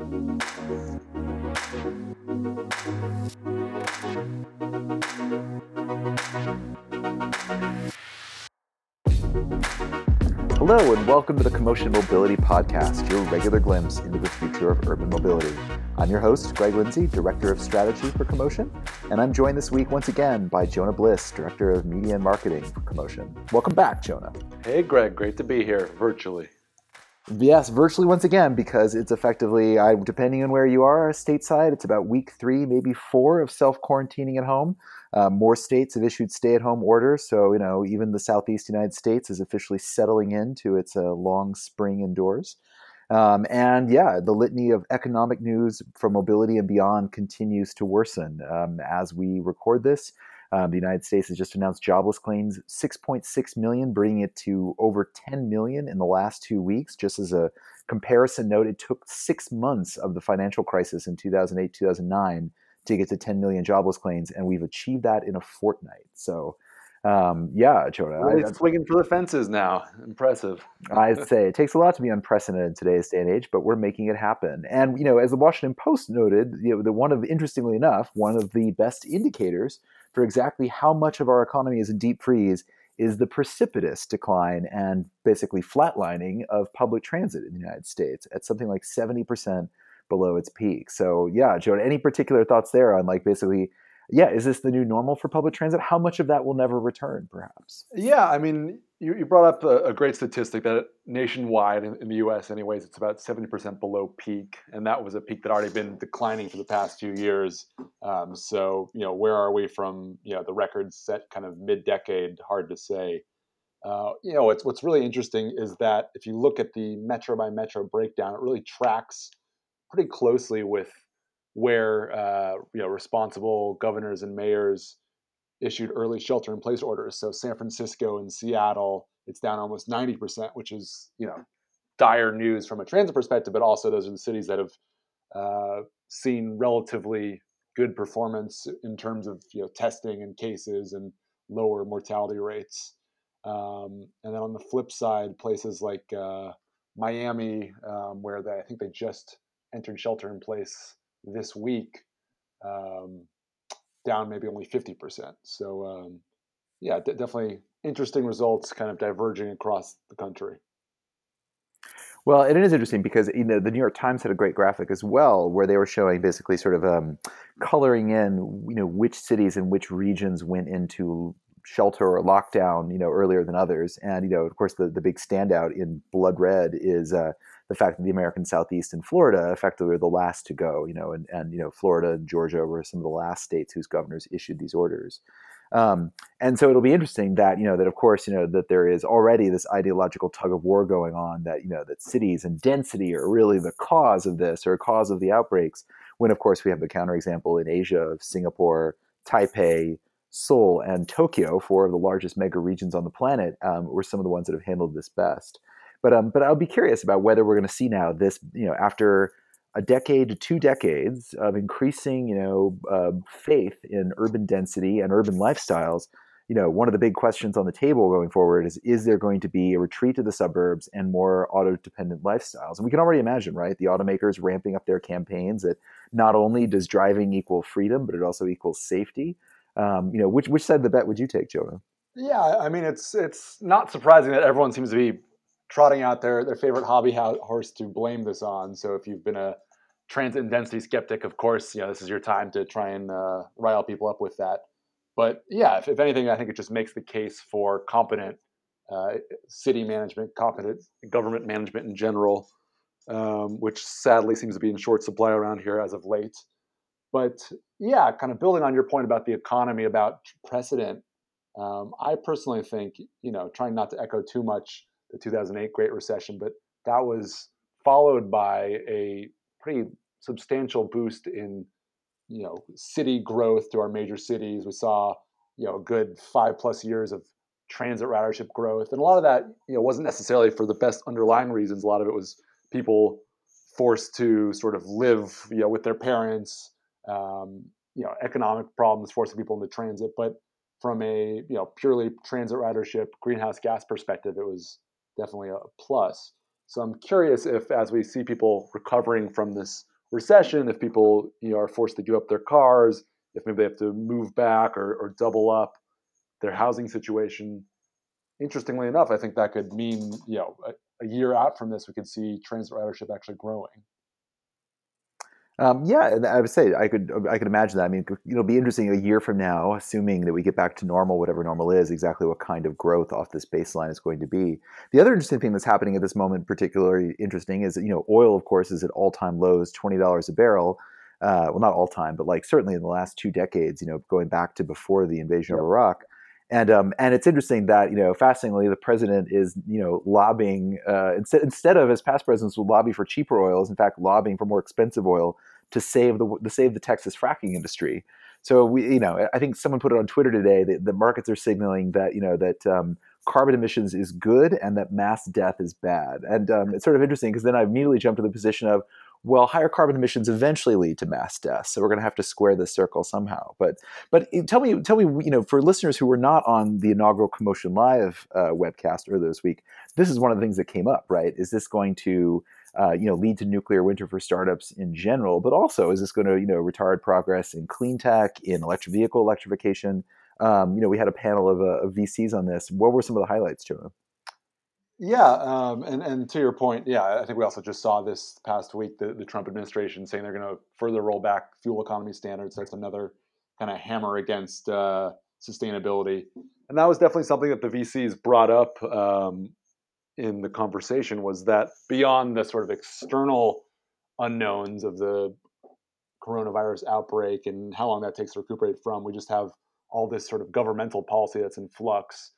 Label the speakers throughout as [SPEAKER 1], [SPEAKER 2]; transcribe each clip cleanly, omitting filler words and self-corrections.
[SPEAKER 1] Hello and welcome to the Commotion Mobility Podcast, your regular glimpse into the future of urban mobility. I'm your host, Greg Lindsay, Director of Strategy for Commotion, and I'm joined this week once again by Jonah Bliss, Director of Media and Marketing for Commotion. Welcome back, Jonah.
[SPEAKER 2] Hey, Greg. Great to be here virtually.
[SPEAKER 1] Yes, virtually once again, because it's effectively, depending on where you are, stateside, it's about week 3, maybe 4 of self-quarantining at home. More states have issued stay-at-home orders, so even the Southeast United States is officially settling into its long spring indoors. The litany of economic news from mobility and beyond continues to worsen. As we record this, the United States has just announced jobless claims, 6.6 million, bringing it to over 10 million in the last 2 weeks. Just as a comparison note, it took 6 months of the financial crisis in 2008, 2009 to get to 10 million jobless claims, and we've achieved that in a fortnight. So, Jonah.
[SPEAKER 2] Really swinging for the fences now. Impressive.
[SPEAKER 1] I'd say it takes a lot to be unprecedented in today's day and age, but we're making it happen. And, as the Washington Post noted, interestingly enough, one of the best indicators for exactly how much of our economy is in deep freeze is the precipitous decline and basically flatlining of public transit in the United States at something like 70% below its peak. So, Jonah, any particular thoughts there on is this the new normal for public transit? How much of that will never return, perhaps?
[SPEAKER 2] Yeah, I mean, you brought up a great statistic that nationwide in the U.S. anyways, it's about 70% below peak. And that was a peak that had already been declining for the past few years. Where are we from, the records set kind of mid-decade? Hard to say. What's really interesting is that if you look at the metro by metro breakdown, it really tracks pretty closely with where responsible governors and mayors issued early shelter-in-place orders. So San Francisco and Seattle, it's down almost 90%, which is dire news from a transit perspective. But also, those are the cities that have seen relatively good performance in terms of testing and cases and lower mortality rates. And then on the flip side, places like Miami, where I think they just entered shelter in place this week, down maybe only 50%. So definitely interesting results, kind of diverging across the country.
[SPEAKER 1] Well, and it is interesting because the New York Times had a great graphic as well, where they were showing basically sort of coloring in which cities and which regions went into shelter or lockdown earlier than others. And of course the big standout in blood red is the fact that the American Southeast and Florida effectively are the last to go. And Florida and Georgia were some of the last states whose governors issued these orders. And so it'll be interesting that that of course that there is already this ideological tug of war going on, that that cities and density are really the cause of this, or a cause of the outbreaks, when of course we have the counterexample in Asia of Singapore, Taipei, Seoul, and Tokyo, 4 of the largest mega regions on the planet, were some of the ones that have handled this best. But I'll be curious about whether we're going to see now this, after a decade to 2 decades of increasing, faith in urban density and urban lifestyles. One of the big questions on the table going forward is there going to be a retreat to the suburbs and more auto-dependent lifestyles? And we can already imagine, right? The automakers ramping up their campaigns that not only does driving equal freedom, but it also equals safety. Which side of the bet would you take, Jonah?
[SPEAKER 2] Yeah, I mean, it's not surprising that everyone seems to be trotting out their favorite hobby horse to blame this on. So if you've been a transit and density skeptic, of course, this is your time to try and rile people up with that. But yeah, if anything, I think it just makes the case for competent city management, competent government management in general, which sadly seems to be in short supply around here as of late. But yeah, kind of building on your point about the economy, about precedent, I personally think, trying not to echo too much the 2008 Great Recession, but that was followed by a pretty substantial boost in, city growth to our major cities. We saw, a good 5+ years of transit ridership growth. And a lot of that, wasn't necessarily for the best underlying reasons. A lot of it was people forced to sort of live, with their parents, economic problems forcing people into transit. But from a purely transit ridership, greenhouse gas perspective, it was definitely a plus. So I'm curious if, as we see people recovering from this recession, if people are forced to give up their cars, if maybe they have to move back or double up their housing situation. Interestingly enough, I think that could mean a year out from this, we could see transit ridership actually growing.
[SPEAKER 1] Yeah, and I would say I could imagine that. I mean, it'll be interesting a year from now, assuming that we get back to normal, whatever normal is, exactly what kind of growth off this baseline is going to be. The other interesting thing that's happening at this moment, particularly interesting, is that, oil, of course, is at all-time lows, $20 a barrel. Well, not all time, but like certainly in the last 2 decades, going back to before the invasion of
[SPEAKER 2] Yep.
[SPEAKER 1] Iraq. And it's interesting that fascinatingly the president is lobbying instead of, as past presidents would lobby for cheaper oils, in fact lobbying for more expensive oil to save the Texas fracking industry. So I think someone put it on Twitter today that the markets are signaling that carbon emissions is good and that mass death is bad. And it's sort of interesting because then I immediately jumped to the position of, well, higher carbon emissions eventually lead to mass death, so we're going to have to square this circle somehow. But tell me, for listeners who were not on the inaugural Commotion Live webcast earlier this week, this is one of the things that came up, right? Is this going to lead to nuclear winter for startups in general, but also is this going to retard progress in clean tech, in electric vehicle electrification? We had a panel of VCs on this. What were some of the highlights, Jonah?
[SPEAKER 2] Yeah, and to your point, yeah, I think we also just saw this past week the Trump administration saying they're going to further roll back fuel economy standards. That's another kind of hammer against sustainability, and that was definitely something that the VCs brought up in the conversation. Was that beyond the sort of external unknowns of the coronavirus outbreak and how long that takes to recuperate from, we just have all this sort of governmental policy that's in flux.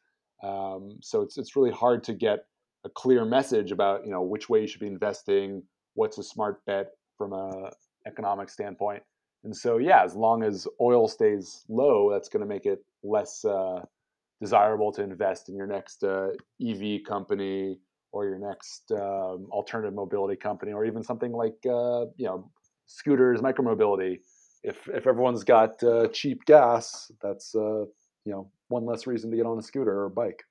[SPEAKER 2] So it's really hard to get a clear message about which way you should be investing, what's a smart bet from a economic standpoint. And so yeah, as long as oil stays low, that's going to make it less desirable to invest in your next EV company or your next alternative mobility company, or even something like scooters, micromobility. If everyone's got cheap gas, that's one less reason to get on a scooter or a bike.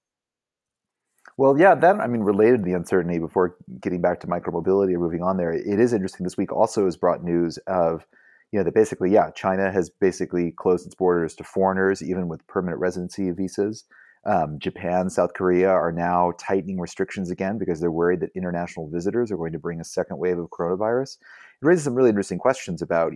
[SPEAKER 1] Well, yeah, that I mean, related to the uncertainty before getting back to micromobility or moving on there, it is interesting. This week also has brought news of, that basically, yeah, China has basically closed its borders to foreigners, even with permanent residency visas. Japan, South Korea are now tightening restrictions again because they're worried that international visitors are going to bring a second wave of coronavirus. It raises some really interesting questions about,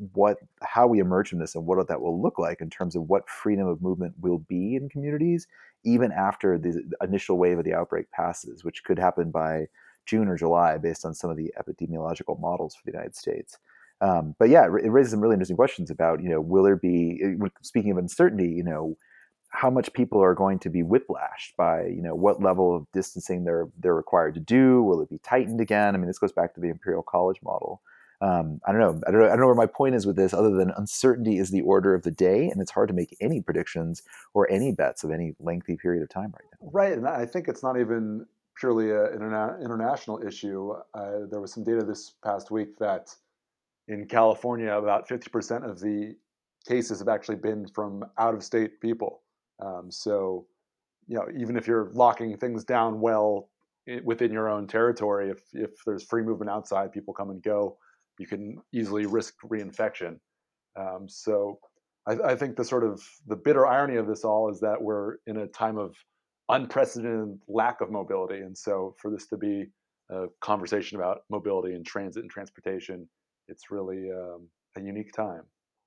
[SPEAKER 1] how we emerge from this and what that will look like in terms of what freedom of movement will be in communities even after the initial wave of the outbreak passes, which could happen by June or July based on some of the epidemiological models for the United States. But yeah, it raises some really interesting questions about, will there be, speaking of uncertainty, how much people are going to be whiplashed by, what level of distancing they're required to do? Will it be tightened again? I mean, this goes back to the Imperial College model. I don't know. I don't know where my point is with this, other than uncertainty is the order of the day, and it's hard to make any predictions or any bets of any lengthy period of time right now.
[SPEAKER 2] Right, and I think it's not even purely an international issue. There was some data this past week that in California, about 50% of the cases have actually been from out-of-state people. So, even if you're locking things down well within your own territory, if there's free movement outside, people come and go, you can easily risk reinfection. So I think the bitter irony of this all is that we're in a time of unprecedented lack of mobility, and so for this to be a conversation about mobility and transit and transportation, it's really a unique time.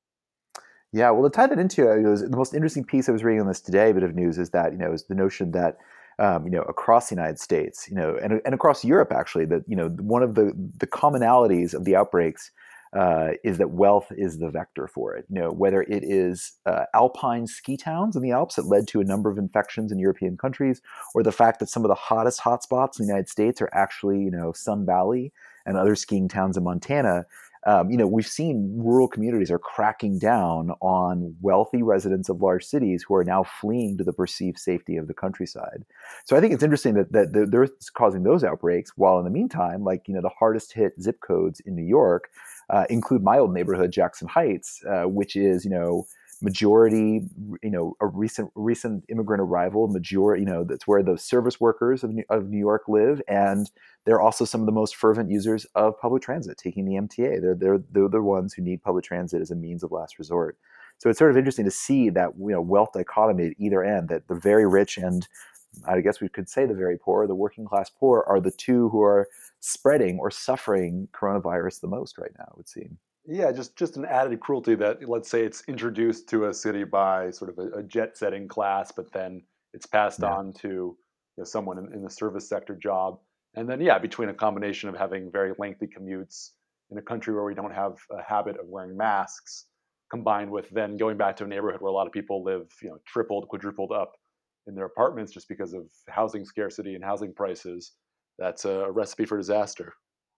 [SPEAKER 1] Yeah, well, to tie that into it, was the most interesting piece I was reading on this today, bit of news, is that is the notion that across the United States, and across Europe, actually, that one of the commonalities of the outbreaks is that wealth is the vector for it. Whether it is alpine ski towns in the Alps that led to a number of infections in European countries, or the fact that some of the hottest hotspots in the United States are actually Sun Valley and other skiing towns in Montana. We've seen rural communities are cracking down on wealthy residents of large cities who are now fleeing to the perceived safety of the countryside. So I think it's interesting that they're causing those outbreaks, while in the meantime, the hardest hit zip codes in New York include my old neighborhood, Jackson Heights, which is majority, a recent immigrant arrival, majority, that's where the service workers of New York live, and they're also some of the most fervent users of public transit, taking the MTA. They're the ones who need public transit as a means of last resort. So it's sort of interesting to see that wealth dichotomy at either end, that the very rich and I guess we could say the very poor, the working class poor, are the two who are spreading or suffering coronavirus the most right now, it would seem.
[SPEAKER 2] Yeah, just an added cruelty that, let's say, it's introduced to a city by sort of a jet setting class, but then it's passed
[SPEAKER 1] Yeah.
[SPEAKER 2] on to, someone in the service sector job. And then, yeah, between a combination of having very lengthy commutes in a country where we don't have a habit of wearing masks, combined with then going back to a neighborhood where a lot of people live, tripled, quadrupled up in their apartments just because of housing scarcity and housing prices, that's a recipe for disaster.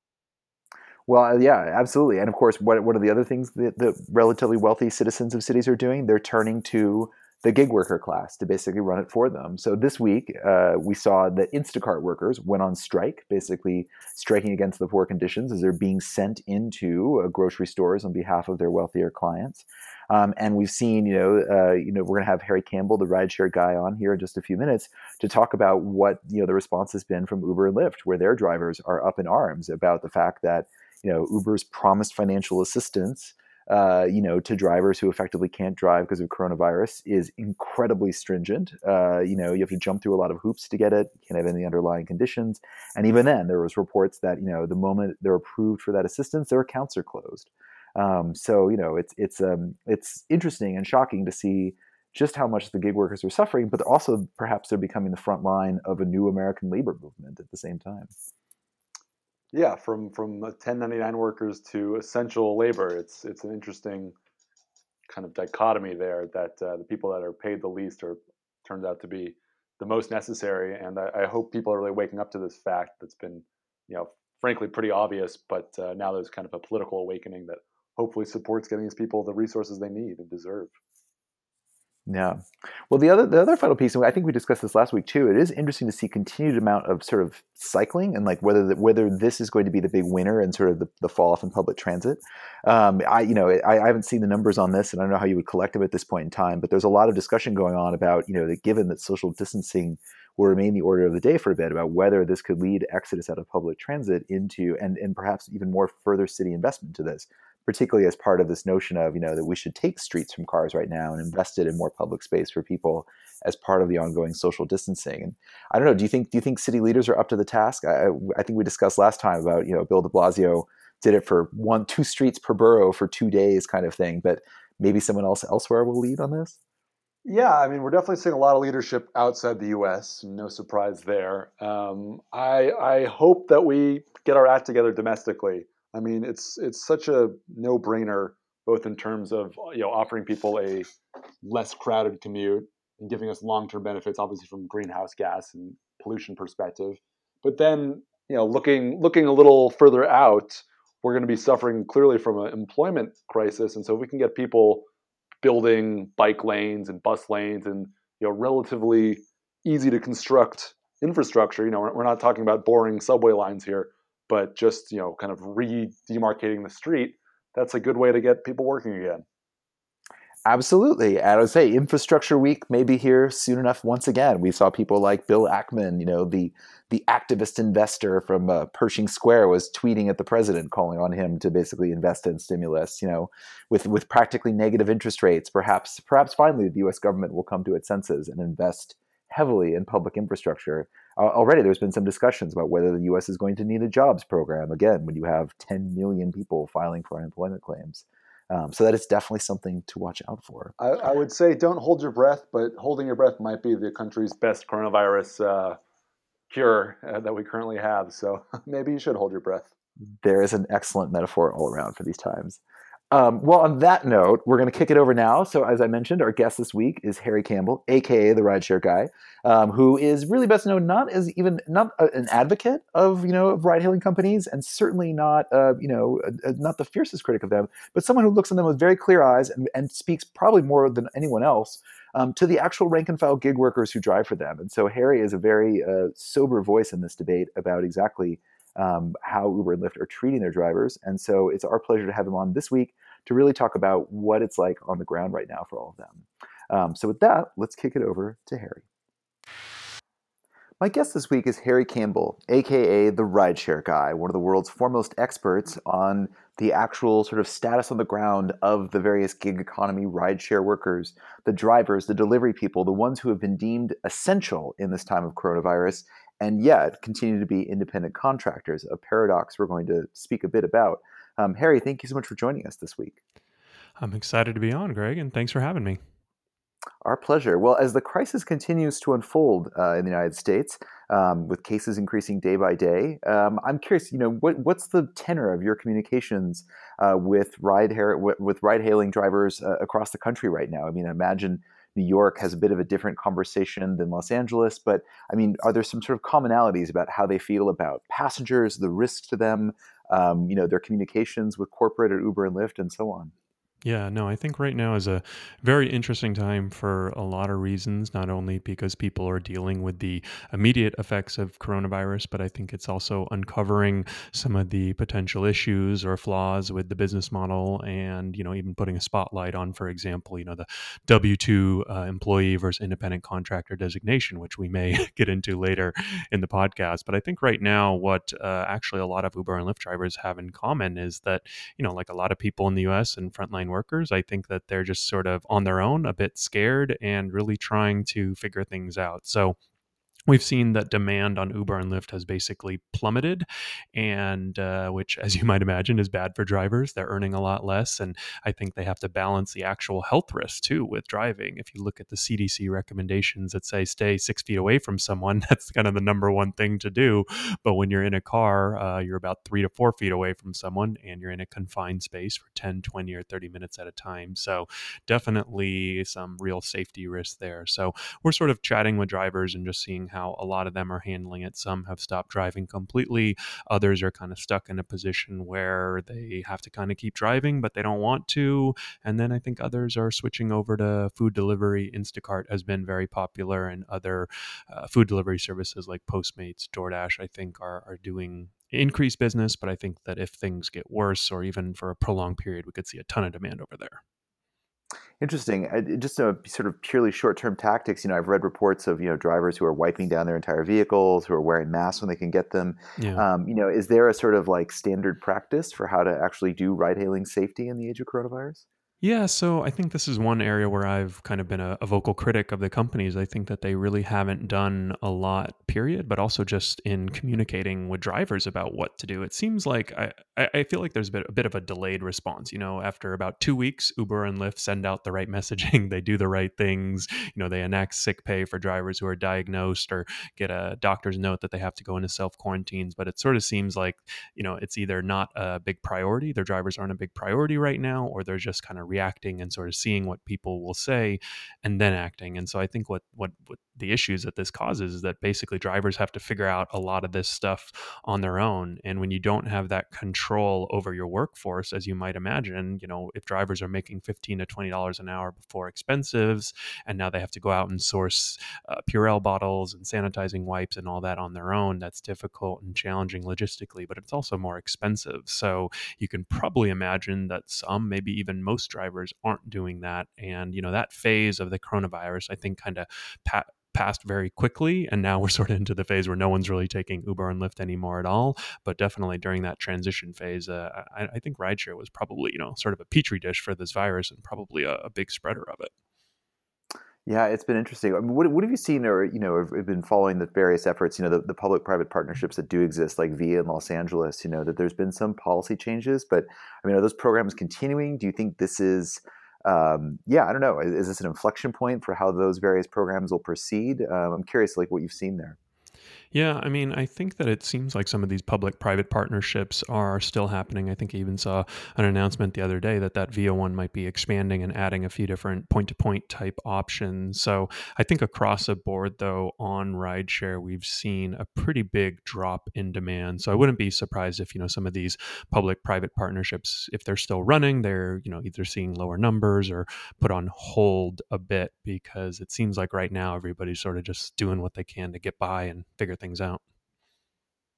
[SPEAKER 1] Well, yeah, absolutely. And of course, what are the other things that the relatively wealthy citizens of cities are doing? They're turning to the gig worker class to basically run it for them. So this week, we saw that Instacart workers went on strike, basically striking against the poor conditions as they're being sent into grocery stores on behalf of their wealthier clients. And we've seen, we're going to have Harry Campbell, the rideshare guy, on here in just a few minutes to talk about what the response has been from Uber and Lyft, where their drivers are up in arms about the fact that Uber's promised financial assistance, to drivers who effectively can't drive because of coronavirus is incredibly stringent. You have to jump through a lot of hoops to get it. You can't have any underlying conditions. And even then, there was reports that, the moment they're approved for that assistance, their accounts are closed. So, it's interesting and shocking to see just how much the gig workers are suffering, but also perhaps they're becoming the front line of a new American labor movement at the same time.
[SPEAKER 2] Yeah, from 1099 workers to essential labor. It's an interesting kind of dichotomy there that the people that are paid the least are turns out to be the most necessary. And I hope people are really waking up to this fact that's been, frankly pretty obvious. But now there's kind of a political awakening that hopefully supports getting these people the resources they need and deserve.
[SPEAKER 1] Yeah. Well, the other final piece, and I think we discussed this last week too. It is interesting to see continued amount of sort of cycling and like whether this is going to be the big winner and sort of the fall off in public transit. I haven't seen the numbers on this, and I don't know how you would collect them at this point in time. But there's a lot of discussion going on about that given that social distancing will remain the order of the day for a bit, about whether this could lead exodus out of public transit into and perhaps even more further city investment to this, particularly as part of this notion of that we should take streets from cars right now and invest it in more public space for people as part of the ongoing social distancing. And I don't know, do you think city leaders are up to the task? I think we discussed last time about Bill De Blasio did it for 2 streets per borough for 2 days kind of thing, but maybe someone else elsewhere will lead on this.
[SPEAKER 2] Yeah, I mean, we're definitely seeing a lot of leadership outside the U.S. No surprise there. I hope that we get our act together domestically. I mean, it's such a no brainer, both in terms of offering people a less crowded commute and giving us long term benefits, obviously from greenhouse gas and pollution perspective. But then looking a little further out, we're going to be suffering clearly from an employment crisis, and so if we can get people building bike lanes and bus lanes and relatively easy to construct infrastructure. We're not talking about boring subway lines here, but just kind of re-demarcating the street. That's a good way to get people working again.
[SPEAKER 1] Absolutely. And I would say Infrastructure Week may be here soon enough once again. We saw people like Bill Ackman, the activist investor from Pershing Square, was tweeting at the president, calling on him to basically invest in stimulus, with practically negative interest rates. Perhaps finally the US government will come to its senses and invest heavily in public infrastructure. Already there's been some discussions about whether the US is going to need a jobs program, again, when you have 10 million people filing for unemployment claims. So that is definitely something to watch out for.
[SPEAKER 2] I would say don't hold your breath, but holding your breath might be the country's best coronavirus cure that we currently have. So maybe you should hold your breath.
[SPEAKER 1] There is an excellent metaphor all around for these times. Well, on that note, we're going to kick it over now. So, as I mentioned, our guest this week is Harry Campbell, aka the Rideshare Guy, who is really best known not as even not an advocate of of ride-hailing companies, and certainly not not the fiercest critic of them, but someone who looks at them with very clear eyes and speaks probably more than anyone else to the actual rank and file gig workers who drive for them. And so, Harry is a very sober voice in this debate about exactly how Uber and Lyft are treating their drivers. And so it's our pleasure to have him on this week to really talk about what it's like on the ground right now for all of them. So with that, let's kick it over to Harry. My guest this week is Harry Campbell, aka the Rideshare Guy, one of the world's foremost experts on the actual sort of status on the ground of the various gig economy rideshare workers, the drivers, the delivery people, the ones who have been deemed essential in this time of coronavirus, and yet continue to be independent contractors, a paradox we're going to speak a bit about. Harry, thank you so much for joining us this week.
[SPEAKER 3] I'm excited to be on, Greg, and thanks for having me.
[SPEAKER 1] Our pleasure. Well, as the crisis continues to unfold in the United States, with cases increasing day by day, I'm curious. What's the tenor of your communications with ride hailing drivers across the country right now? I mean, I imagine New York has a bit of a different conversation than Los Angeles, but I mean, are there some sort of commonalities about how they feel about passengers, the risk to them, their communications with corporate or Uber and Lyft, and so on?
[SPEAKER 3] Yeah, no, I think right now is a very interesting time for a lot of reasons, not only because people are dealing with the immediate effects of coronavirus, but I think it's also uncovering some of the potential issues or flaws with the business model and, even putting a spotlight on, for example, the W-2 employee versus independent contractor designation, which we may get into later in the podcast. But I think right now what actually a lot of Uber and Lyft drivers have in common is that, like a lot of people in the US and frontline workers, I think that they're just sort of on their own, a bit scared and really trying to figure things out. So we've seen that demand on Uber and Lyft has basically plummeted, and which, as you might imagine, is bad for drivers. They're earning a lot less, and I think they have to balance the actual health risks too with driving. If you look at the CDC recommendations that say stay 6 feet away from someone, that's kind of the number one thing to do. But when you're in a car, you're about 3 to 4 feet away from someone, and you're in a confined space for 10, 20, or 30 minutes at a time. So definitely some real safety risks there. So we're sort of chatting with drivers and just seeing how a lot of them are handling it. Some have stopped driving completely. Others are kind of stuck in a position where they have to kind of keep driving, but they don't want to. And then I think others are switching over to food delivery. Instacart has been very popular, and other food delivery services like Postmates, DoorDash, I think are doing increased business. But I think that if things get worse, or even for a prolonged period, we could see a ton of demand over there.
[SPEAKER 1] Interesting. Just a sort of purely short-term tactics. I've read reports of drivers who are wiping down their entire vehicles, who are wearing masks when they can get them.
[SPEAKER 3] Yeah.
[SPEAKER 1] Is there a sort of like standard practice for how to actually do ride-hailing safety in the age of coronavirus?
[SPEAKER 3] Yeah, so I think this is one area where I've kind of been a vocal critic of the companies. I think that they really haven't done a lot, period, but also just in communicating with drivers about what to do. It seems like I feel like there's a bit of a delayed response. After about 2 weeks, Uber and Lyft send out the right messaging, they do the right things. They enact sick pay for drivers who are diagnosed or get a doctor's note that they have to go into self quarantines. But it sort of seems like, it's either not a big priority, their drivers aren't a big priority right now, or they're just kind of reacting and sort of seeing what people will say and then acting. And so I think what the issues that this causes is that basically drivers have to figure out a lot of this stuff on their own. And when you don't have that control over your workforce, as you might imagine, if drivers are making $15 to $20 an hour before expenses, and now they have to go out and source Purell bottles and sanitizing wipes and all that on their own, that's difficult and challenging logistically, but it's also more expensive. So you can probably imagine that some, maybe even most drivers aren't doing that. And, that phase of the coronavirus, I think, kind of passed very quickly, and now we're sort of into the phase where no one's really taking Uber and Lyft anymore at all. But definitely during that transition phase, I think rideshare was probably sort of a petri dish for this virus, and probably a big spreader of it.
[SPEAKER 1] Yeah, it's been interesting. I mean, what have you seen, or have been following the various efforts? The public-private partnerships that do exist, like Via in Los Angeles. That there's been some policy changes, but I mean, are those programs continuing? Do you think this is, yeah, I don't know. Is this an inflection point for how those various programs will proceed? I'm curious, like what you've seen there.
[SPEAKER 3] Yeah, I mean, I think that it seems like some of these public-private partnerships are still happening. I think I even saw an announcement the other day that VIA one might be expanding and adding a few different point-to-point type options. So I think across the board, though, on rideshare, we've seen a pretty big drop in demand. So I wouldn't be surprised if some of these public-private partnerships, if they're still running, they're either seeing lower numbers or put on hold a bit, because it seems like right now everybody's sort of just doing what they can to get by and figure things out.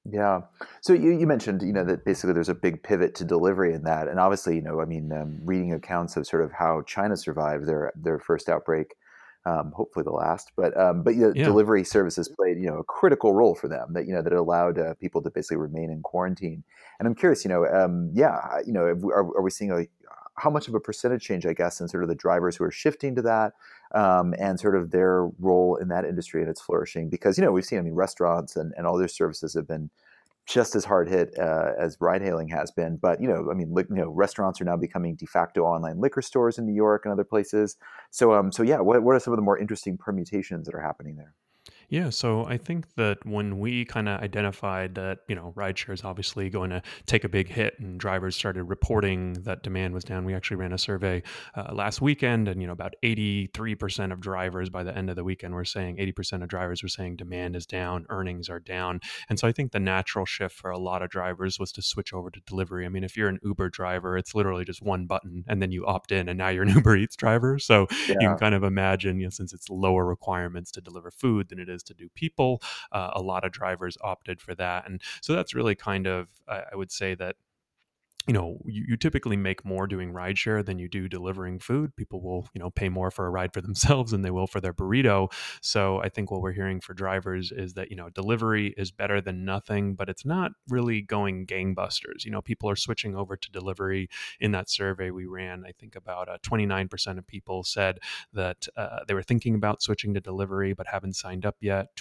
[SPEAKER 1] Yeah. So you mentioned, that basically there's a big pivot to delivery in that, and obviously, I mean, reading accounts of sort of how China survived their first outbreak, hopefully the last, but
[SPEAKER 3] Yeah.
[SPEAKER 1] delivery services played, a critical role for them that that allowed people to basically remain in quarantine. And I'm curious, yeah, are we seeing how much of a percentage change, I guess, in sort of the drivers who are shifting to that, and sort of their role in that industry and its flourishing? Because we've seen, I mean, restaurants and all their services have been just as hard hit as ride hailing has been. But I mean, restaurants are now becoming de facto online liquor stores in New York and other places. So yeah, what are some of the more interesting permutations that are happening there?
[SPEAKER 3] Yeah, so I think that when we kind of identified that, rideshare is obviously going to take a big hit and drivers started reporting that demand was down, we actually ran a survey last weekend, and, about 83% of drivers by the end of the weekend were saying, 80% of drivers were saying demand is down, earnings are down. And so I think the natural shift for a lot of drivers was to switch over to delivery. I mean, if you're an Uber driver, it's literally just one button and then you opt in and now you're an Uber Eats driver. So you can
[SPEAKER 1] Yeah.
[SPEAKER 3] kind of imagine, since it's lower requirements to deliver food than it is to do people, a lot of drivers opted for that. And so that's really kind of, I would say that you typically make more doing rideshare than you do delivering food. People will, pay more for a ride for themselves than they will for their burrito. So I think what we're hearing for drivers is that, delivery is better than nothing, but it's not really going gangbusters. People are switching over to delivery. In that survey we ran, I think about 29% of people said that they were thinking about switching to delivery, but haven't signed up yet.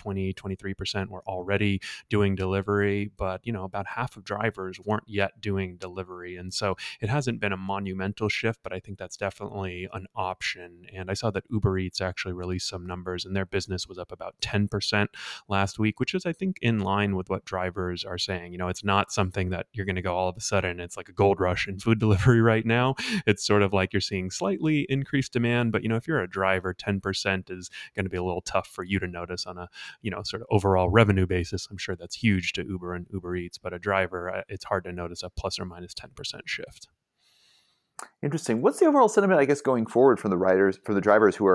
[SPEAKER 3] 23% were already doing delivery, but about half of drivers weren't yet doing delivery. And so it hasn't been a monumental shift, but I think that's definitely an option. And I saw that Uber Eats actually released some numbers, and their business was up about 10% last week, which is, I think, in line with what drivers are saying. It's not something that you're going to go all of a sudden, it's like a gold rush in food delivery right now. It's sort of like you're seeing slightly increased demand, but if you're a driver, 10% is going to be a little tough for you to notice on a sort of overall revenue basis. I'm sure that's huge to Uber and Uber Eats, but a driver, it's hard to notice a plus or minus 10% shift.
[SPEAKER 1] Interesting. What's the overall sentiment, I guess, going forward from the riders, from the drivers who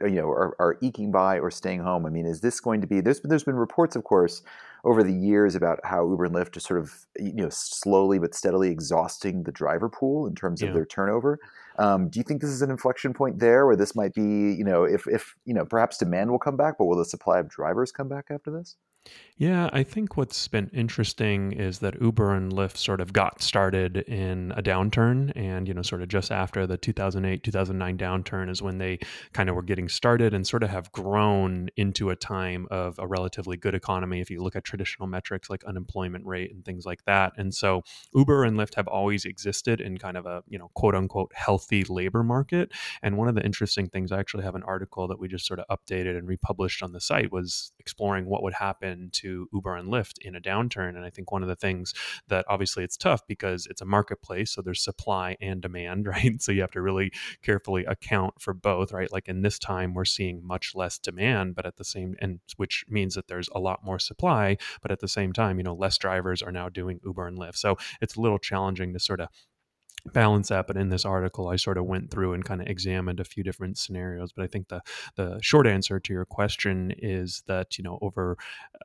[SPEAKER 1] are eking by or staying home? I mean, is this going to be? There's been reports, of course, over the years about how Uber and Lyft are sort of slowly but steadily exhausting the driver pool in terms of
[SPEAKER 3] Yeah.
[SPEAKER 1] their turnover. Do you think this is an inflection point there, where this might be, if perhaps demand will come back, but will the supply of drivers come back after this?
[SPEAKER 3] Yeah, I think what's been interesting is that Uber and Lyft sort of got started in a downturn. And, sort of just after the 2008, 2009 downturn is when they kind of were getting started and sort of have grown into a time of a relatively good economy if you look at traditional metrics like unemployment rate and things like that. And so Uber and Lyft have always existed in kind of a, quote unquote, healthy labor market. And one of the interesting things, I actually have an article that we just sort of updated and republished on the site, was exploring what would happen to Uber and Lyft in a downturn. And I think one of the things that, obviously, it's tough because it's a marketplace, so there's supply and demand, right? So you have to really carefully account for both, right? Like in this time, we're seeing much less demand, but at the same, and which means that there's a lot more supply, but at the same time, less drivers are now doing Uber and Lyft. So it's a little challenging to sort of balance that. But in this article, I sort of went through and kind of examined a few different scenarios. But I think the short answer to your question is that, over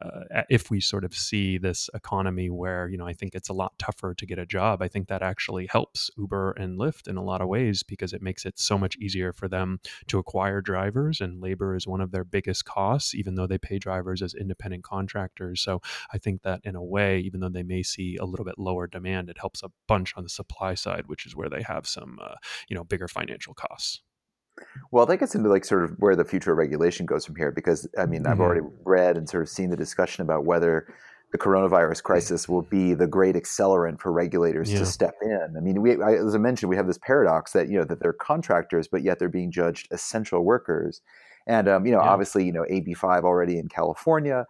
[SPEAKER 3] if we sort of see this economy where, I think it's a lot tougher to get a job, I think that actually helps Uber and Lyft in a lot of ways, because it makes it so much easier for them to acquire drivers, and labor is one of their biggest costs, even though they pay drivers as independent contractors. So I think that in a way, even though they may see a little bit lower demand, it helps a bunch on the supply side, which is where they have some, bigger financial costs.
[SPEAKER 1] Well, that gets into like sort of where the future of regulation goes from here, because I mean, I've
[SPEAKER 3] Hmm.
[SPEAKER 1] already read and sort of seen the discussion about whether the coronavirus crisis will be the great accelerant for regulators to
[SPEAKER 3] Yeah.
[SPEAKER 1] step in. I mean, as I mentioned, we have this paradox that that they're contractors, but yet they're being judged essential workers, and
[SPEAKER 3] Yeah.
[SPEAKER 1] obviously, AB5 already in California.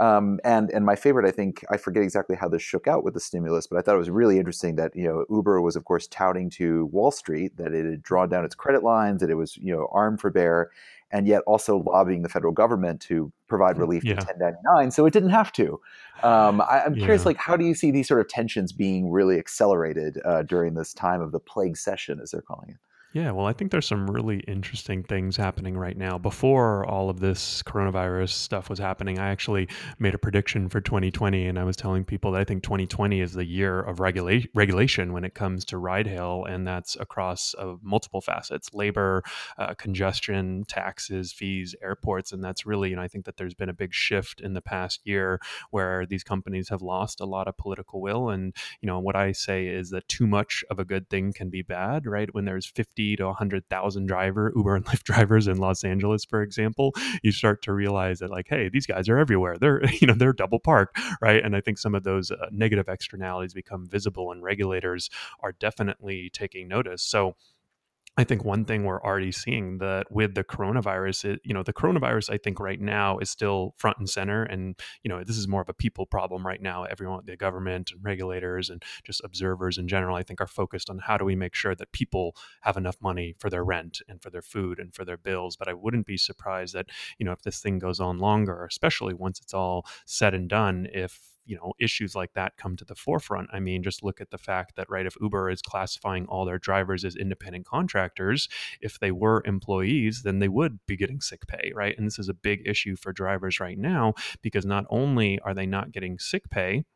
[SPEAKER 1] And my favorite, I think, I forget exactly how this shook out with the stimulus, but I thought it was really interesting that Uber was, of course, touting to Wall Street that it had drawn down its credit lines, that it was armed for bear, and yet also lobbying the federal government to provide relief to
[SPEAKER 3] Yeah.
[SPEAKER 1] 1099, so it didn't have to. I'm curious,
[SPEAKER 3] Yeah.
[SPEAKER 1] like, how do you see these sort of tensions being really accelerated during this time of the plague session, as they're calling it?
[SPEAKER 3] Yeah, well, I think there's some really interesting things happening right now. Before all of this coronavirus stuff was happening, I actually made a prediction for 2020, and I was telling people that I think 2020 is the year of regulation when it comes to ride hail, and that's across multiple facets: labor, congestion, taxes, fees, airports, and that's really, I think that there's been a big shift in the past year where these companies have lost a lot of political will, and what I say is that too much of a good thing can be bad, right? When there's 50 to 100,000 Uber and Lyft drivers in Los Angeles, for example, you start to realize that, like, hey, these guys are everywhere. They're, they're double parked, right? And I think some of those negative externalities become visible, and regulators are definitely taking notice. So I think one thing we're already seeing that with the coronavirus, the coronavirus, I think right now is still front and center. And, this is more of a people problem right now. Everyone, the government and regulators and just observers in general, I think are focused on how do we make sure that people have enough money for their rent and for their food and for their bills. But I wouldn't be surprised that, if this thing goes on longer, especially once it's all said and done, if issues like that come to the forefront. I mean, just look at the fact that, right, if Uber is classifying all their drivers as independent contractors, if they were employees, then they would be getting sick pay, right? And this is a big issue for drivers right now, because not only are they not getting sick pay,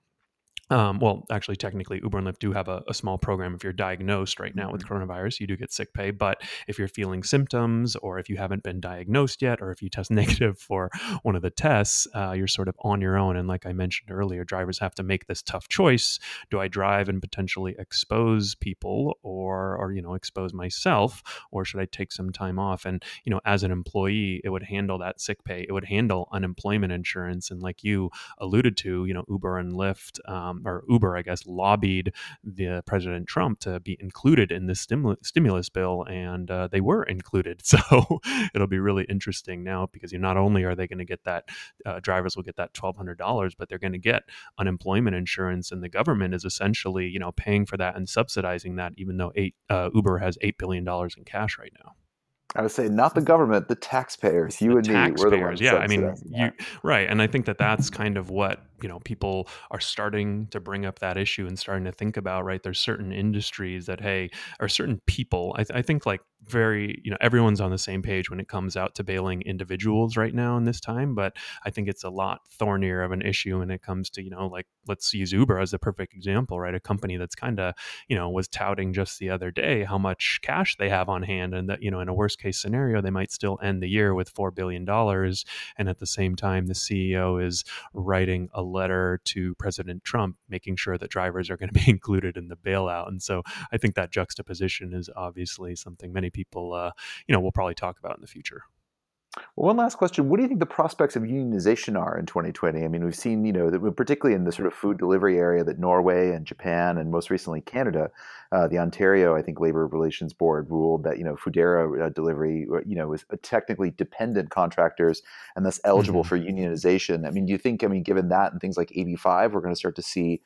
[SPEAKER 3] well, actually, technically, Uber and Lyft do have a small program. If you're diagnosed right now with
[SPEAKER 1] Mhm.
[SPEAKER 3] coronavirus, you do get sick pay. But if you're feeling symptoms, or if you haven't been diagnosed yet, or if you test negative for one of the tests, you're sort of on your own. And like I mentioned earlier, drivers have to make this tough choice: do I drive and potentially expose people, or expose myself, or should I take some time off? And as an employee, it would handle that sick pay. It would handle unemployment insurance, and like you alluded to, Uber and Lyft, or Uber, I guess, lobbied the President Trump to be included in this stimulus bill, and they were included. So it'll be really interesting now, because not only are they going to get that, drivers will get that $1,200, but they're going to get unemployment insurance, and the government is essentially, paying for that and subsidizing that, even though Uber has $8 billion in cash right now.
[SPEAKER 1] I would say not the government, the taxpayers.
[SPEAKER 3] The
[SPEAKER 1] You and me, we're the
[SPEAKER 3] taxpayers,
[SPEAKER 1] ones
[SPEAKER 3] yeah, I mean,
[SPEAKER 1] subsidizing that.
[SPEAKER 3] right, and I think that that's kind of what, people are starting to bring up that issue and starting to think about, right? There's certain industries that, hey, or certain people, I think, like, very, everyone's on the same page when it comes out to bailing individuals right now in this time, but I think it's a lot thornier of an issue when it comes to, like, let's use Uber as the perfect example, right? A company that's kind of, was touting just the other day how much cash they have on hand, and that, in a worst case scenario, they might still end the year with $4 billion. And at the same time, the CEO is writing a letter to President Trump, making sure that drivers are going to be included in the bailout. And so I think that juxtaposition is obviously something many people, will probably talk about in the future.
[SPEAKER 1] Well, one last question. What do you think the prospects of unionization are in 2020? I mean, we've seen, that particularly in the sort of food delivery area, that Norway and Japan and most recently Canada, the Ontario, I think, Labor Relations Board ruled that, Foodera delivery, was technically dependent contractors and thus eligible
[SPEAKER 3] Mhm.
[SPEAKER 1] for unionization. I mean, do you think, given that and things like AB5, we're going to start to see,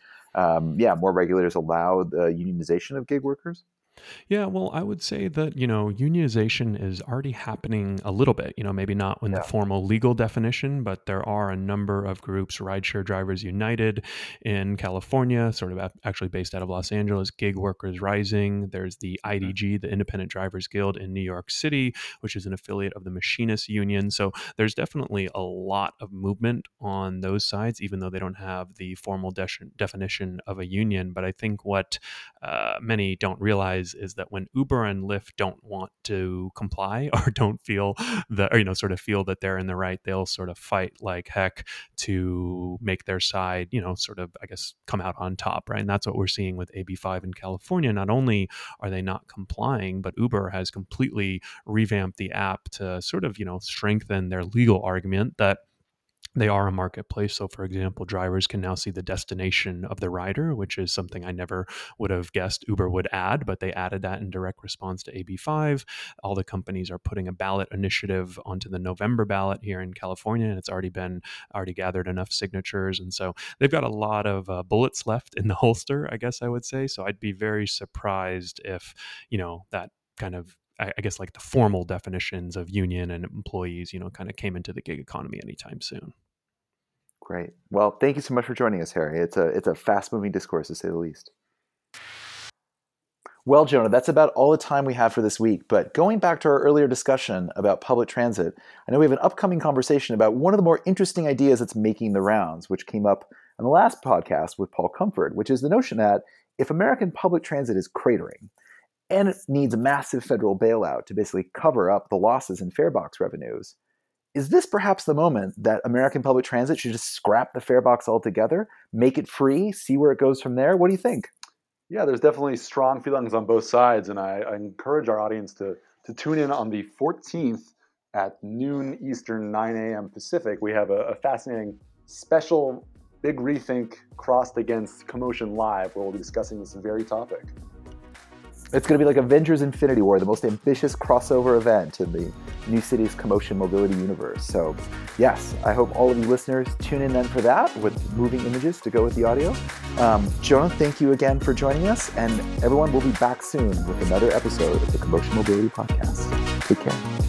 [SPEAKER 1] more regulators allow the unionization of gig workers?
[SPEAKER 3] Yeah, well, I would say that, unionization is already happening a little bit, maybe not in the
[SPEAKER 1] Yeah.
[SPEAKER 3] formal legal definition, but there are a number of groups: Rideshare Drivers United in California, sort of actually based out of Los Angeles, Gig Workers Rising. There's the
[SPEAKER 1] Mhm.
[SPEAKER 3] IDG, the Independent Drivers Guild in New York City, which is an affiliate of the Machinists Union. So there's definitely a lot of movement on those sides, even though they don't have the formal definition of a union. But I think what many don't realize is that when Uber and Lyft don't want to comply, or don't feel that, or, sort of feel that they're in the right, they'll sort of fight like heck to make their side, sort of, I guess, come out on top, right? And that's what we're seeing with AB5 in California. Not only are they not complying, but Uber has completely revamped the app to sort of, strengthen their legal argument that they are a marketplace. So, for example, drivers can now see the destination of the rider, which is something I never would have guessed Uber would add, but they added that in direct response to AB5. All the companies are putting a ballot initiative onto the November ballot here in California, and it's already gathered enough signatures. And so they've got a lot of bullets left in the holster, I guess I would say. So I'd be very surprised if, that kind of, I guess, like the formal definitions of union and employees, kind of came into the gig economy anytime soon.
[SPEAKER 1] Great. Well, thank you so much for joining us, Harry. It's a fast moving discourse, to say the least. Well, Jonah, that's about all the time we have for this week. But going back to our earlier discussion about public transit, I know we have an upcoming conversation about one of the more interesting ideas that's making the rounds, which came up on the last podcast with Paul Comfort, which is the notion that if American public transit is cratering and it needs a massive federal bailout to basically cover up the losses in fare box revenues, is this perhaps the moment that American public transit should just scrap the fare box altogether, make it free, see where it goes from there? What do you think?
[SPEAKER 2] Yeah, there's definitely strong feelings on both sides, and I encourage our audience to tune in on the 14th at noon Eastern, 9 a.m. Pacific. We have a fascinating special Big Rethink crossed against Commotion Live, where we'll be discussing this very topic.
[SPEAKER 1] It's going to be like Avengers Infinity War, the most ambitious crossover event in the New Cities Commotion Mobility universe. So yes, I hope all of you listeners tune in then for that with moving images to go with the audio. Jonah, thank you again for joining us. And everyone will be back soon with another episode of the Commotion Mobility Podcast. Take care.